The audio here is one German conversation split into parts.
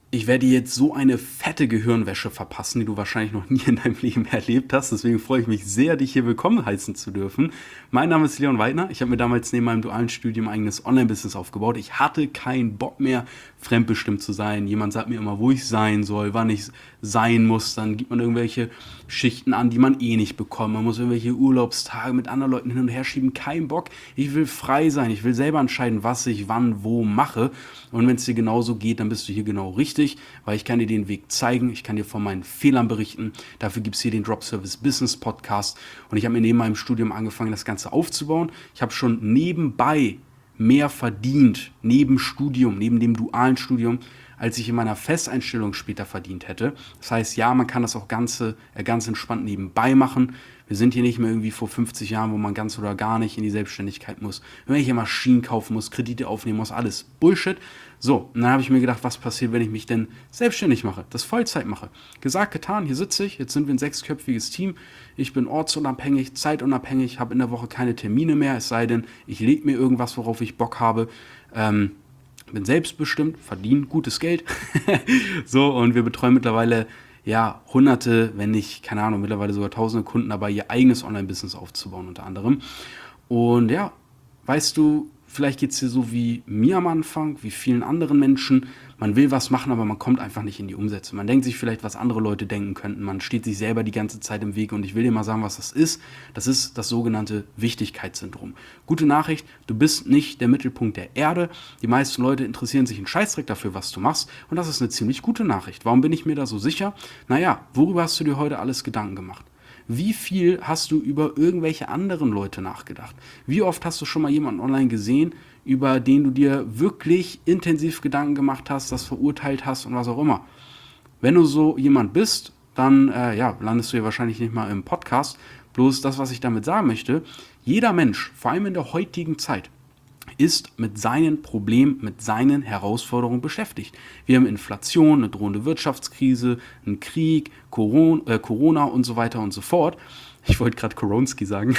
Ich werde dir jetzt so eine fette Gehirnwäsche verpassen, die du wahrscheinlich noch nie in deinem Leben erlebt hast. Deswegen freue ich mich sehr, dich hier willkommen heißen zu dürfen. Mein Name ist Leon Weidner. Ich habe mir damals neben meinem dualen Studium ein eigenes Online-Business aufgebaut. Ich hatte keinen Bock mehr, fremdbestimmt zu sein. Jemand sagt mir immer, wo ich sein soll, wann ich sein muss. Dann gibt man irgendwelche Schichten an, die man eh nicht bekommt. Man muss irgendwelche Urlaubstage mit anderen Leuten hin und her schieben. Kein Bock. Ich will frei sein. Ich will selber entscheiden, was ich wann, wo mache. Und wenn es dir genauso geht, dann bist du hier genau richtig, weil ich kann dir den Weg zeigen, ich kann dir von meinen Fehlern berichten. Dafür gibt es hier den Drop Service Business Podcast. Und ich habe mir neben meinem Studium angefangen, das Ganze aufzubauen. Ich habe schon nebenbei mehr verdient, neben Studium, neben dem dualen Studium, als ich in meiner Festeinstellung später verdient hätte. Das heißt, ja, man kann das auch ganz entspannt nebenbei machen. Wir sind hier nicht mehr irgendwie vor 50 Jahren, wo man ganz oder gar nicht in die Selbstständigkeit muss, irgendwelche Maschinen kaufen muss, Kredite aufnehmen muss, alles Bullshit. So, und dann habe ich mir gedacht, was passiert, wenn ich mich denn selbstständig mache, das Vollzeit mache. Gesagt, getan, hier sitze ich, jetzt sind wir ein 6-köpfiges Team. Ich bin ortsunabhängig, zeitunabhängig, habe in der Woche keine Termine mehr, es sei denn, ich lege mir irgendwas, worauf ich Bock habe. Bin selbstbestimmt, verdiene gutes Geld. So, und wir betreuen mittlerweile ja hunderte, wenn nicht, keine Ahnung, mittlerweile sogar tausende Kunden dabei, ihr eigenes Online-Business aufzubauen unter anderem. Und ja, weißt du, vielleicht geht es dir so wie mir am Anfang, wie vielen anderen Menschen. Man will was machen, aber man kommt einfach nicht in die Umsetzung. Man denkt sich vielleicht, was andere Leute denken könnten. Man steht sich selber die ganze Zeit im Weg. Und ich will dir mal sagen, was das ist. Das ist das sogenannte Wichtigkeitssyndrom. Gute Nachricht, du bist nicht der Mittelpunkt der Erde. Die meisten Leute interessieren sich einen Scheißdreck dafür, was du machst. Und das ist eine ziemlich gute Nachricht. Warum bin ich mir da so sicher? Naja, worüber hast du dir heute alles Gedanken gemacht? Wie viel hast du über irgendwelche anderen Leute nachgedacht? Wie oft hast du schon mal jemanden online gesehen, über den du dir wirklich intensiv Gedanken gemacht hast, das verurteilt hast und was auch immer? Wenn du so jemand bist, dann ja, landest du ja wahrscheinlich nicht mal im Podcast. Bloß das, was ich damit sagen möchte, jeder Mensch, vor allem in der heutigen Zeit, ist mit seinen Problemen, mit seinen Herausforderungen beschäftigt. Wir haben Inflation, eine drohende Wirtschaftskrise, einen Krieg, Corona und so weiter und so fort. Ich wollte gerade Koronski sagen,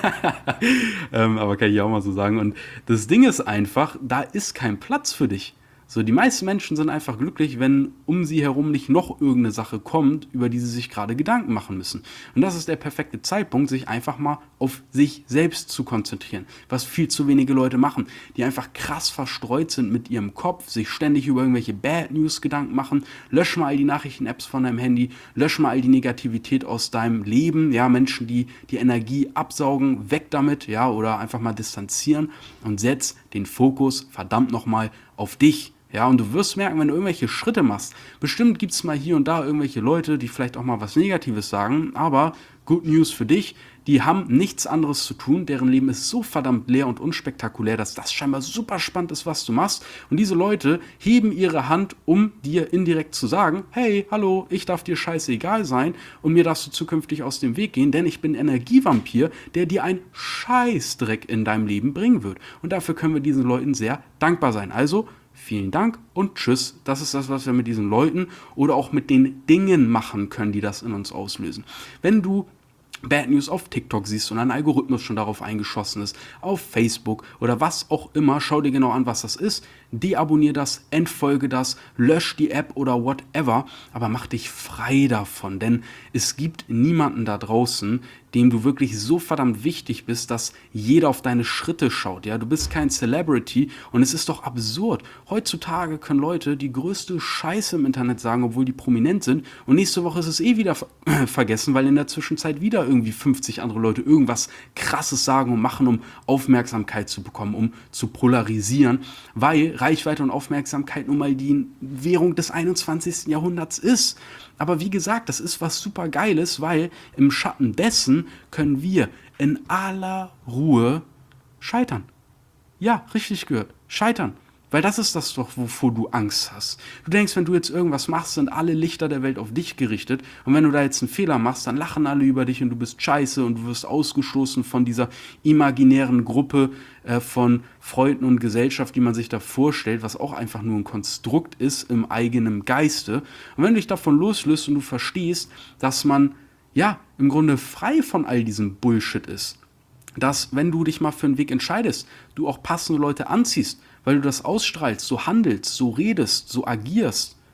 aber kann ich auch mal so sagen. Und das Ding ist einfach, da ist kein Platz für dich. So, die meisten Menschen sind einfach glücklich, wenn um sie herum nicht noch irgendeine Sache kommt, über die sie sich gerade Gedanken machen müssen. Und das ist der perfekte Zeitpunkt, sich einfach mal auf sich selbst zu konzentrieren. Was viel zu wenige Leute machen, die einfach krass verstreut sind mit ihrem Kopf, sich ständig über irgendwelche Bad News Gedanken machen. Lösch mal all die Nachrichten-Apps von deinem Handy, lösch mal all die Negativität aus deinem Leben. Ja, Menschen, die die Energie absaugen, weg damit, ja, oder einfach mal distanzieren und setz den Fokus verdammt nochmal auf dich. Ja, und du wirst merken, wenn du irgendwelche Schritte machst, bestimmt gibt es mal hier und da irgendwelche Leute, die vielleicht auch mal was Negatives sagen, aber Good News für dich, die haben nichts anderes zu tun, deren Leben ist so verdammt leer und unspektakulär, dass das scheinbar super spannend ist, was du machst. Und diese Leute heben ihre Hand, um dir indirekt zu sagen, hey, hallo, ich darf dir scheißegal sein und mir darfst du zukünftig aus dem Weg gehen, denn ich bin Energievampir, der dir einen Scheißdreck in deinem Leben bringen wird. Und dafür können wir diesen Leuten sehr dankbar sein. Also, vielen Dank und tschüss. Das ist das, was wir mit diesen Leuten oder auch mit den Dingen machen können, die das in uns auslösen. Wenn du Bad News auf TikTok siehst und ein Algorithmus schon darauf eingeschossen ist, auf Facebook oder was auch immer, schau dir genau an, was das ist, deabonnier das, entfolge das, lösch die App oder whatever, aber mach dich frei davon, denn es gibt niemanden da draußen, dem du wirklich so verdammt wichtig bist, dass jeder auf deine Schritte schaut. Ja, du bist kein Celebrity und es ist doch absurd. Heutzutage können Leute die größte Scheiße im Internet sagen, obwohl die prominent sind und nächste Woche ist es eh wieder vergessen, weil in der Zwischenzeit wieder irgendwie 50 andere Leute irgendwas Krasses sagen und machen, um Aufmerksamkeit zu bekommen, um zu polarisieren, weil Reichweite und Aufmerksamkeit nun mal die Währung des 21. Jahrhunderts ist. Aber wie gesagt, das ist was super Geiles, weil im Schatten dessen können wir in aller Ruhe scheitern. Ja, richtig gehört. Scheitern. Weil das ist das doch, wovor du Angst hast. Du denkst, wenn du jetzt irgendwas machst, sind alle Lichter der Welt auf dich gerichtet. Und wenn du da jetzt einen Fehler machst, dann lachen alle über dich und du bist scheiße und du wirst ausgestoßen von dieser imaginären Gruppe von Freunden und Gesellschaft, die man sich da vorstellt, was auch einfach nur ein Konstrukt ist im eigenen Geiste. Und wenn du dich davon loslöst und du verstehst, dass man ja im Grunde frei von all diesem Bullshit ist, dass, wenn du dich mal für einen Weg entscheidest, du auch passende Leute anziehst, weil du das ausstrahlst, so handelst, so redest, so agierst,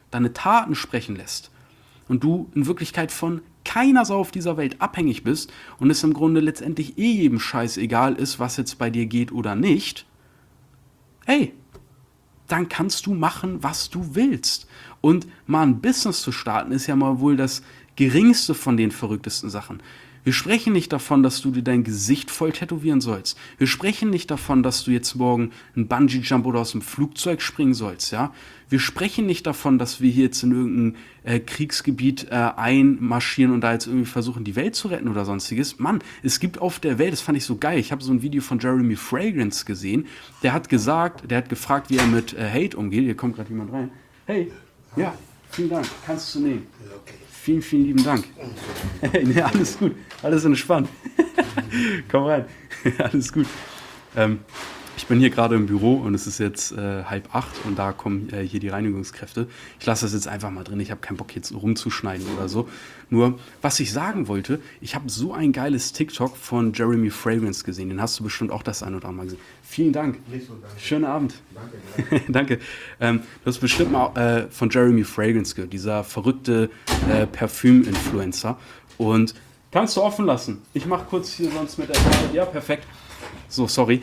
deine Taten sprechen lässt und du in Wirklichkeit von keiner Sau auf dieser Welt abhängig bist und es im Grunde letztendlich jedem Scheiß egal ist, was jetzt bei dir geht oder nicht, ey, dann kannst du machen, was du willst. Und mal ein Business zu starten, ist ja mal wohl das geringste von den verrücktesten Sachen. Wir sprechen nicht davon, dass du dir dein Gesicht voll tätowieren sollst. Wir sprechen nicht davon, dass du jetzt morgen einen Bungee-Jump oder aus dem Flugzeug springen sollst, ja. Wir sprechen nicht davon, dass wir hier jetzt in irgendein Kriegsgebiet einmarschieren und da jetzt irgendwie versuchen, die Welt zu retten oder sonstiges. Mann, es gibt auf der Welt, das fand ich so geil, ich habe so ein Video von Jeremy Fragrance gesehen, der hat gefragt, wie er mit Hate umgeht. Hier kommt gerade jemand rein. Hey, ja, vielen Dank, kannst du nehmen. Okay. Vielen, vielen lieben Dank. Nee, alles gut, alles entspannt. Komm rein, alles gut. Ich bin hier gerade im Büro und es ist jetzt 7:30 und da kommen hier die Reinigungskräfte. Ich lasse das jetzt einfach mal drin, ich habe keinen Bock jetzt rumzuschneiden oder so. Nur, was ich sagen wollte, ich habe so ein geiles TikTok von Jeremy Fragrance gesehen, den hast du bestimmt auch das ein oder andere Mal gesehen. Vielen Dank. Nicht so, danke. Schönen Abend. Danke. Danke. Du hast bestimmt mal von Jeremy Fragrance gehört, dieser verrückte Parfüm-Influencer. Und kannst du offen lassen. Ich mache kurz hier sonst mit der Karte. Ja, perfekt. So, sorry.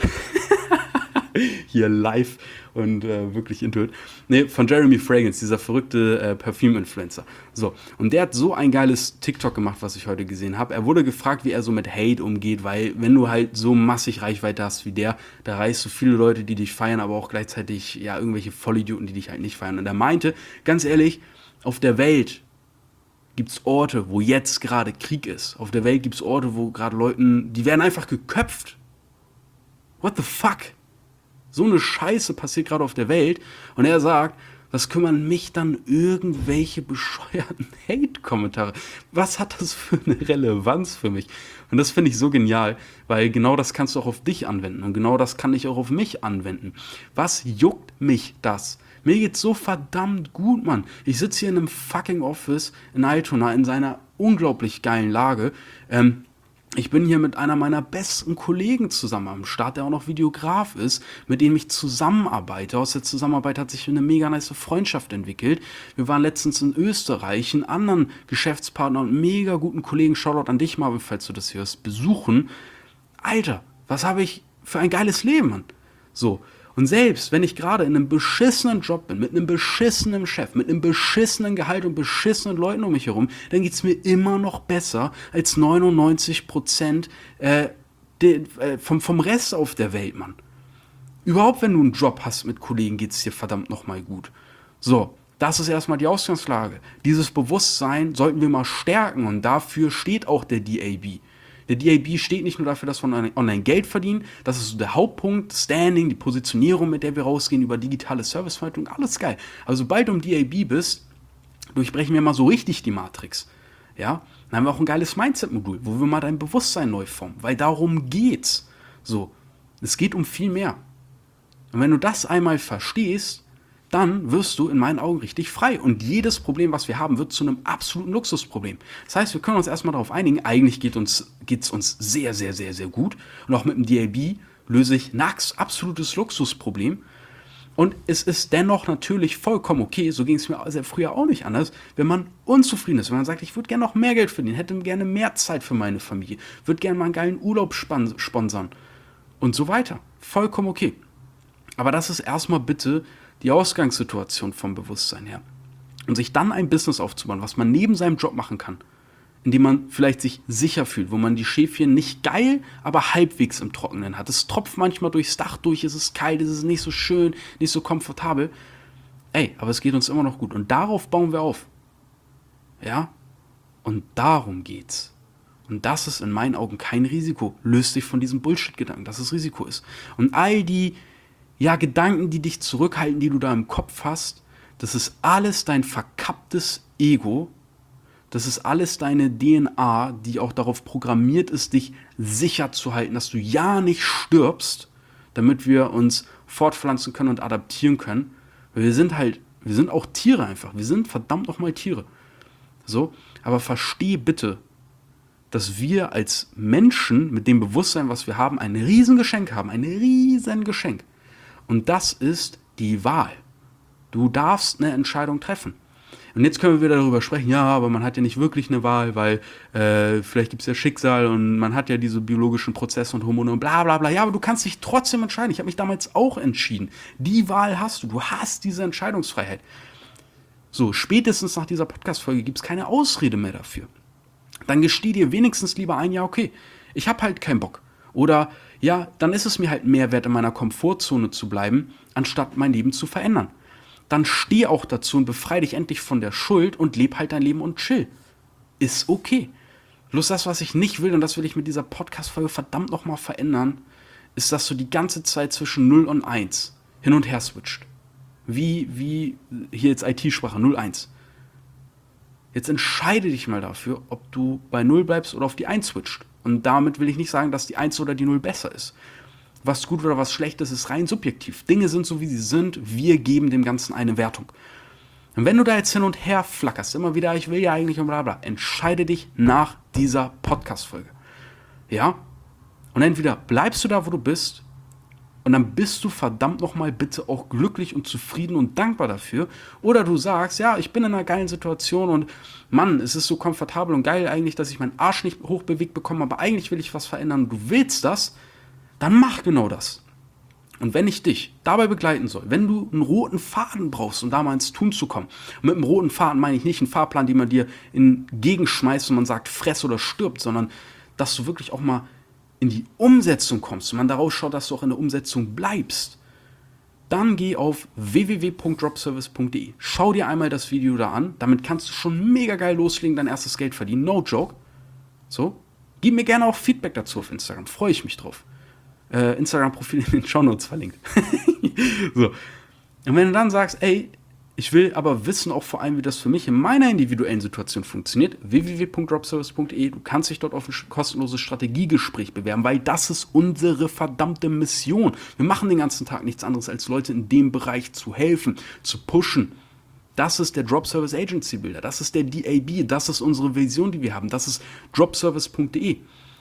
Hier live und wirklich intuit. Nee, von Jeremy Fragrance, dieser verrückte Parfüm-Influencer. So, und der hat so ein geiles TikTok gemacht, was ich heute gesehen habe. Er wurde gefragt, wie er so mit Hate umgeht, weil wenn du halt so massig Reichweite hast wie der, da reichst du viele Leute, die dich feiern, aber auch gleichzeitig ja irgendwelche Vollidioten, die dich halt nicht feiern. Und er meinte, ganz ehrlich, auf der Welt gibt es Orte, wo jetzt gerade Krieg ist. Auf der Welt gibt es Orte, wo gerade Leuten, die werden einfach geköpft. What the fuck? So eine Scheiße passiert gerade auf der Welt und er sagt, was kümmern mich dann irgendwelche bescheuerten Hate-Kommentare? Was hat das für eine Relevanz für mich? Und das finde ich so genial, weil genau das kannst du auch auf dich anwenden und genau das kann ich auch auf mich anwenden. Was juckt mich das? Mir geht's so verdammt gut, Mann. Ich sitze hier in einem fucking Office in Altona in seiner unglaublich geilen Lage. Ich bin hier mit einer meiner besten Kollegen zusammen am Start, der auch noch Videograf ist, mit dem ich zusammenarbeite. Aus der Zusammenarbeit hat sich eine mega nice Freundschaft entwickelt. Wir waren letztens in Österreich, einen anderen Geschäftspartner und mega guten Kollegen, Shoutout an dich, Marvin, falls du das hörst, besuchen. Alter, was habe ich für ein geiles Leben, Mann. So. Und selbst wenn ich gerade in einem beschissenen Job bin, mit einem beschissenen Chef, mit einem beschissenen Gehalt und beschissenen Leuten um mich herum, dann geht es mir immer noch besser als 99% vom Rest auf der Welt, Mann. Überhaupt, wenn du einen Job hast mit Kollegen, geht es dir verdammt nochmal gut. So, das ist erstmal die Ausgangslage. Dieses Bewusstsein sollten wir mal stärken und dafür steht auch der DAB. Der DAB steht nicht nur dafür, dass wir online Geld verdienen, das ist so der Hauptpunkt, Standing, die Positionierung, mit der wir rausgehen, über digitale Serviceverwaltung, alles geil. Also sobald du im DAB bist, durchbrechen wir mal so richtig die Matrix. Ja, dann haben wir auch ein geiles Mindset-Modul, wo wir mal dein Bewusstsein neu formen, weil darum geht's. So, es geht um viel mehr. Und wenn du das einmal verstehst, dann wirst du in meinen Augen richtig frei. Und jedes Problem, was wir haben, wird zu einem absoluten Luxusproblem. Das heißt, wir können uns erstmal darauf einigen, eigentlich geht's uns sehr, sehr, sehr, sehr gut. Und auch mit dem DAB löse ich ein absolutes Luxusproblem. Und es ist dennoch natürlich vollkommen okay, so ging es mir sehr früher auch nicht anders, wenn man unzufrieden ist, wenn man sagt, ich würde gerne noch mehr Geld verdienen, hätte gerne mehr Zeit für meine Familie, würde gerne mal einen geilen Urlaub sponsern und so weiter. Vollkommen okay. Aber das ist erstmal bitte die Ausgangssituation vom Bewusstsein her. Und sich dann ein Business aufzubauen, was man neben seinem Job machen kann, in dem man vielleicht sich sicher fühlt, wo man die Schäfchen nicht geil, aber halbwegs im Trockenen hat. Es tropft manchmal durchs Dach durch, es ist kalt, es ist nicht so schön, nicht so komfortabel. Ey, aber es geht uns immer noch gut. Und darauf bauen wir auf. Ja? Und darum geht's. Und das ist in meinen Augen kein Risiko. Löst dich von diesem Bullshit-Gedanken, dass es Risiko ist. Und all die Gedanken, die dich zurückhalten, die du da im Kopf hast, das ist alles dein verkapptes Ego, das ist alles deine DNA, die auch darauf programmiert ist, dich sicher zu halten, dass du ja nicht stirbst, damit wir uns fortpflanzen können und adaptieren können. Wir sind auch Tiere einfach, wir sind verdammt nochmal Tiere. So, aber versteh bitte, dass wir als Menschen mit dem Bewusstsein, was wir haben, ein Riesengeschenk haben, ein Riesengeschenk. Und das ist die Wahl. Du darfst eine Entscheidung treffen. Und jetzt können wir wieder darüber sprechen, ja, aber man hat ja nicht wirklich eine Wahl, weil vielleicht gibt es ja Schicksal und man hat ja diese biologischen Prozesse und Hormone und bla bla bla. Ja, aber du kannst dich trotzdem entscheiden. Ich habe mich damals auch entschieden. Die Wahl hast du. Du hast diese Entscheidungsfreiheit. So, spätestens nach dieser Podcast-Folge gibt es keine Ausrede mehr dafür. Dann gesteh dir wenigstens lieber ein, ja, okay, ich habe halt keinen Bock. Oder, ja, dann ist es mir halt mehr wert, in meiner Komfortzone zu bleiben, anstatt mein Leben zu verändern. Dann steh auch dazu und befreie dich endlich von der Schuld und leb halt dein Leben und chill. Ist okay. Bloß das, was ich nicht will, und das will ich mit dieser Podcast-Folge verdammt nochmal verändern, ist, dass du die ganze Zeit zwischen 0 und 1 hin und her switcht. Wie hier jetzt IT-Sprache, 0, 1. Jetzt entscheide dich mal dafür, ob du bei 0 bleibst oder auf die 1 switcht. Und damit will ich nicht sagen, dass die 1 oder die 0 besser ist. Was gut oder was schlecht ist, ist rein subjektiv. Dinge sind so, wie sie sind. Wir geben dem Ganzen eine Wertung. Und wenn du da jetzt hin und her flackerst, immer wieder, ich will ja eigentlich und bla bla, entscheide dich nach dieser Podcast-Folge. Ja? Und entweder bleibst du da, wo du bist, und dann bist du verdammt nochmal bitte auch glücklich und zufrieden und dankbar dafür. Oder du sagst, ja, ich bin in einer geilen Situation und Mann, es ist so komfortabel und geil eigentlich, dass ich meinen Arsch nicht hochbewegt bekomme, aber eigentlich will ich was verändern und du willst das, dann mach genau das. Und wenn ich dich dabei begleiten soll, wenn du einen roten Faden brauchst, um da mal ins Tun zu kommen, und mit einem roten Faden meine ich nicht einen Fahrplan, den man dir entgegenschmeißt und man sagt, fress oder stirb, sondern dass du wirklich auch mal in die Umsetzung kommst und man daraus schaut, dass du auch in der Umsetzung bleibst, dann geh auf www.dropservice.de. Schau dir einmal das Video da an. Damit kannst du schon mega geil loslegen, dein erstes Geld verdienen. No joke. So. Gib mir gerne auch Feedback dazu auf Instagram. Freue ich mich drauf. Instagram-Profil in den Shownotes verlinkt. So. Und wenn du dann sagst, ey, ich will aber wissen auch vor allem, wie das für mich in meiner individuellen Situation funktioniert, www.dropservice.de, du kannst dich dort auf ein kostenloses Strategiegespräch bewerben, weil das ist unsere verdammte Mission. Wir machen den ganzen Tag nichts anderes, als Leute in dem Bereich zu helfen, zu pushen. Das ist der Drop Service Agency Builder, das ist der DAB, das ist unsere Vision, die wir haben, das ist dropservice.de.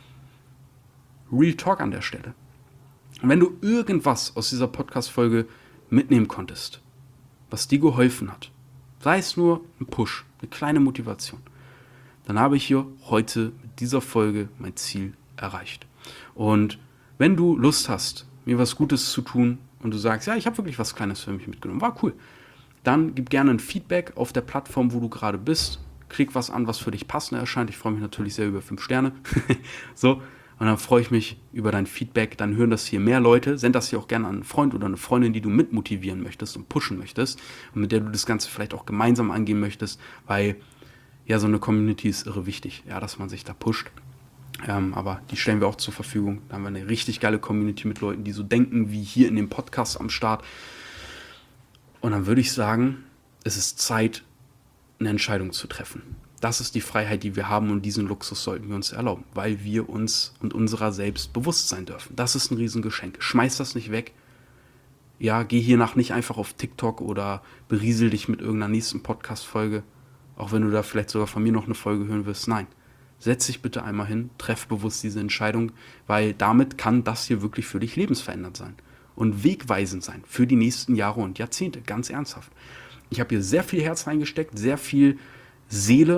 Real Talk an der Stelle. Und wenn du irgendwas aus dieser Podcast-Folge mitnehmen konntest, was dir geholfen hat, sei es nur ein Push, eine kleine Motivation, dann habe ich hier heute mit dieser Folge mein Ziel erreicht. Und wenn du Lust hast, mir was Gutes zu tun und du sagst, ja, ich habe wirklich was Kleines für mich mitgenommen, war cool, dann gib gerne ein Feedback auf der Plattform, wo du gerade bist, klick was an, was für dich passend erscheint. Ich freue mich natürlich sehr über 5 Sterne. So. Und dann freue ich mich über dein Feedback. Dann hören das hier mehr Leute. Send das hier auch gerne an einen Freund oder eine Freundin, die du mitmotivieren möchtest und pushen möchtest. Und mit der du das Ganze vielleicht auch gemeinsam angehen möchtest. Weil ja, so eine Community ist irre wichtig. Ja, dass man sich da pusht. Aber die stellen wir auch zur Verfügung. Da haben wir eine richtig geile Community mit Leuten, die so denken wie hier in dem Podcast am Start. Und dann würde ich sagen, es ist Zeit, eine Entscheidung zu treffen. Das ist die Freiheit, die wir haben und diesen Luxus sollten wir uns erlauben, weil wir uns und unserer selbst bewusst sein dürfen. Das ist ein Riesengeschenk. Schmeiß das nicht weg. Ja, geh hiernach nicht einfach auf TikTok oder beriesel dich mit irgendeiner nächsten Podcast-Folge, auch wenn du da vielleicht sogar von mir noch eine Folge hören wirst. Nein, setz dich bitte einmal hin, treff bewusst diese Entscheidung, weil damit kann das hier wirklich für dich lebensverändernd sein und wegweisend sein für die nächsten Jahre und Jahrzehnte, ganz ernsthaft. Ich habe hier sehr viel Herz reingesteckt, sehr viel Seele.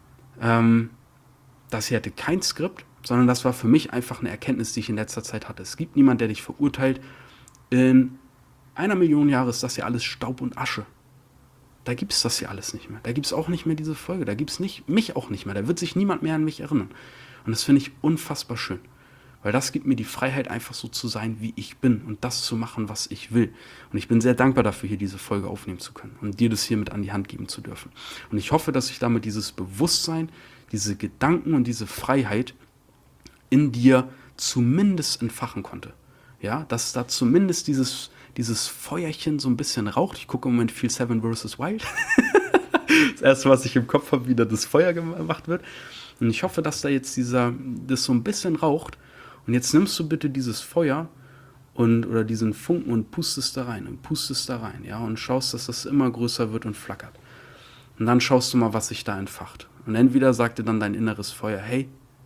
Das hier hatte kein Skript, sondern das war für mich einfach eine Erkenntnis, die ich in letzter Zeit hatte. Es gibt niemanden, der dich verurteilt. In 1 Million Jahre ist das hier alles Staub und Asche. Da gibt es das hier alles nicht mehr. Da gibt es auch nicht mehr diese Folge. Da gibt es mich auch nicht mehr. Da wird sich niemand mehr an mich erinnern. Und das finde ich unfassbar schön. Weil das gibt mir die Freiheit, einfach so zu sein, wie ich bin und das zu machen, was ich will. Und ich bin sehr dankbar dafür, hier diese Folge aufnehmen zu können und dir das hier mit an die Hand geben zu dürfen. Und ich hoffe, dass ich damit dieses Bewusstsein, diese Gedanken und diese Freiheit in dir zumindest entfachen konnte. Ja, dass da zumindest dieses Feuerchen so ein bisschen raucht. Ich gucke im Moment viel Seven vs. Wild. Das erste, was ich im Kopf habe, wie da das Feuer gemacht wird. Und ich hoffe, dass da jetzt das so ein bisschen raucht. Und jetzt nimmst du bitte dieses Feuer oder diesen Funken und pustest da rein, ja, und schaust, dass das immer größer wird und flackert. Und dann schaust du mal, was sich da entfacht. Und entweder sagt dir dann dein inneres Feuer, hey,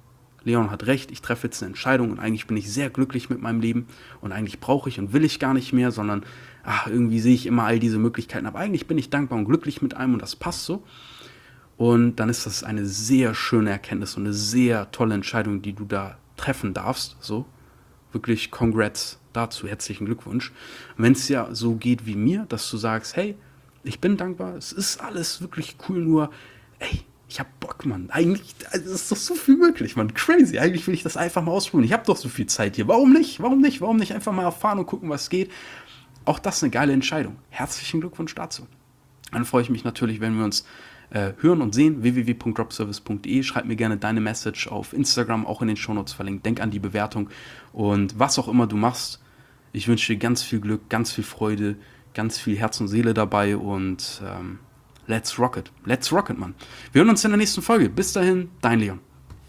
Leon hat recht, ich treffe jetzt eine Entscheidung und eigentlich bin ich sehr glücklich mit meinem Leben und eigentlich brauche ich und will ich gar nicht mehr, sondern irgendwie sehe ich immer all diese Möglichkeiten, aber eigentlich bin ich dankbar und glücklich mit einem und das passt so. Und dann ist das eine sehr schöne Erkenntnis und eine sehr tolle Entscheidung, die du da treffen darfst. So, wirklich Congrats dazu, herzlichen Glückwunsch. Wenn es ja so geht wie mir, dass du sagst, hey, ich bin dankbar, es ist alles wirklich cool, nur, ey, ich hab Bock, Mann. Eigentlich ist doch so viel möglich, Mann. Crazy. Eigentlich will ich das einfach mal ausprobieren. Ich habe doch so viel Zeit hier. Warum nicht? Warum nicht? Warum nicht einfach mal erfahren und gucken, was geht? Auch das ist eine geile Entscheidung. Herzlichen Glückwunsch dazu. Dann freue ich mich natürlich, wenn wir uns hören und sehen. www.dropservice.de. Schreib mir gerne deine Message auf Instagram, auch in den Shownotes verlinkt. Denk an die Bewertung. Und was auch immer du machst, ich wünsche dir ganz viel Glück, ganz viel Freude, ganz viel Herz und Seele dabei und let's rock it. Let's rock it, Mann. Wir hören uns in der nächsten Folge. Bis dahin, dein Leon.